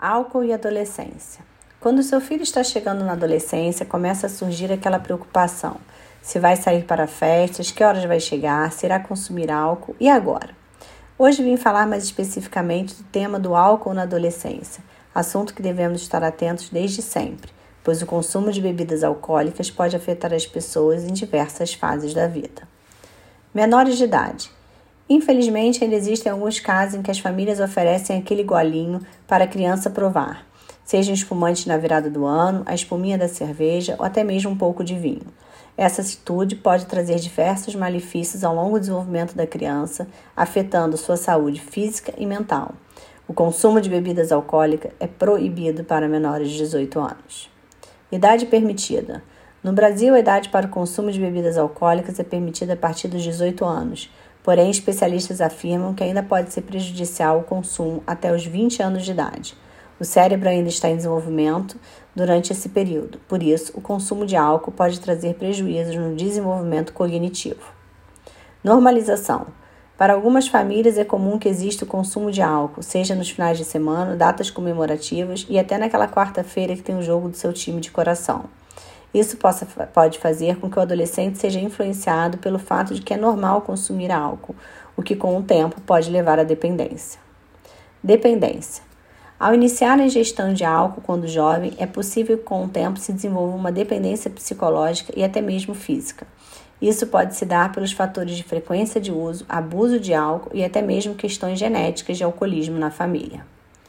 Álcool e adolescência. Quando seu filho está chegando na adolescência, começa a surgir aquela preocupação. Se vai sair para festas, que horas vai chegar, se irá consumir álcool e agora? Hoje vim falar mais especificamente do tema do álcool na adolescência, assunto que devemos estar atentos desde sempre, pois o consumo de bebidas alcoólicas pode afetar as pessoas em diversas fases da vida. Menores de idade. Infelizmente, ainda existem alguns casos em que as famílias oferecem aquele golinho para a criança provar, seja um espumante na virada do ano, a espuminha da cerveja ou até mesmo um pouco de vinho. Essa atitude pode trazer diversos malefícios ao longo do desenvolvimento da criança, afetando sua saúde física e mental. O consumo de bebidas alcoólicas é proibido para menores de 18 anos. Idade permitida. No Brasil, a idade para o consumo de bebidas alcoólicas é permitida a partir dos 18 anos. Porém, especialistas afirmam que ainda pode ser prejudicial o consumo até os 20 anos de idade. O cérebro ainda está em desenvolvimento durante esse período, por isso, o consumo de álcool pode trazer prejuízos no desenvolvimento cognitivo. Normalização. Para algumas famílias é comum que exista o consumo de álcool, seja nos finais de semana, datas comemorativas e até naquela quarta-feira que tem o jogo do seu time de coração. Isso pode fazer com que o adolescente seja influenciado pelo fato de que é normal consumir álcool, o que com o tempo pode levar à dependência. Dependência. Ao iniciar a ingestão de álcool quando jovem, é possível que com o tempo se desenvolva uma dependência psicológica e até mesmo física. Isso pode se dar pelos fatores de frequência de uso, abuso de álcool e até mesmo questões genéticas de alcoolismo na família.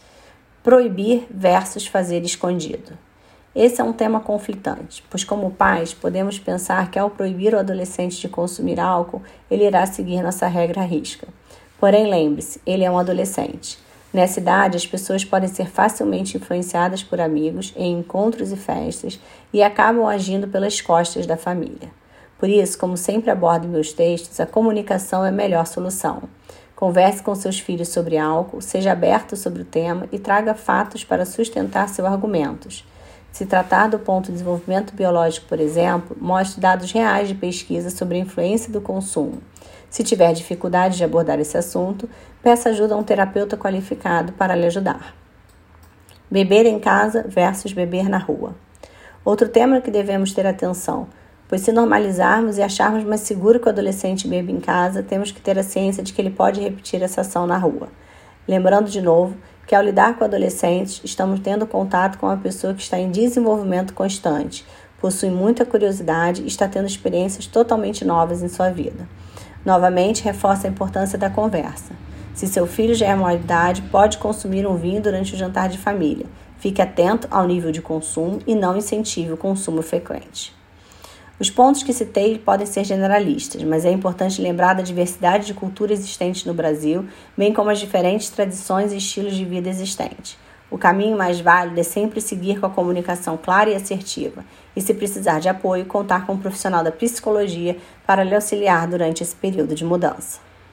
Proibir versus fazer escondido. Esse é um tema conflitante, pois como pais podemos pensar que ao proibir o adolescente de consumir álcool, ele irá seguir nossa regra à risca. Porém, lembre-se, ele é um adolescente. Nessa idade, as pessoas podem ser facilmente influenciadas por amigos em encontros e festas e acabam agindo pelas costas da família. Por isso, como sempre abordo em meus textos, a comunicação é a melhor solução. Converse com seus filhos sobre álcool, seja aberto sobre o tema e traga fatos para sustentar seus argumentos. Se tratar do ponto de desenvolvimento biológico, por exemplo, mostre dados reais de pesquisa sobre a influência do consumo. Se tiver dificuldade de abordar esse assunto, peça ajuda a um terapeuta qualificado para lhe ajudar. Beber em casa versus beber na rua. Outro tema que devemos ter atenção, pois se normalizarmos e acharmos mais seguro que o adolescente beba em casa, temos que ter a ciência de que ele pode repetir essa ação na rua. Lembrando de novo que ao lidar com adolescentes, estamos tendo contato com uma pessoa que está em desenvolvimento constante, possui muita curiosidade e está tendo experiências totalmente novas em sua vida. Novamente, reforça a importância da conversa. Se seu filho já é maior de idade, pode consumir um vinho durante o jantar de família. Fique atento ao nível de consumo e não incentive o consumo frequente. Os pontos que citei podem ser generalistas, mas é importante lembrar da diversidade de cultura existente no Brasil, bem como as diferentes tradições e estilos de vida existentes. O caminho mais válido é sempre seguir com a comunicação clara e assertiva, e se precisar de apoio, contar com um profissional da psicologia para lhe auxiliar durante esse período de mudança.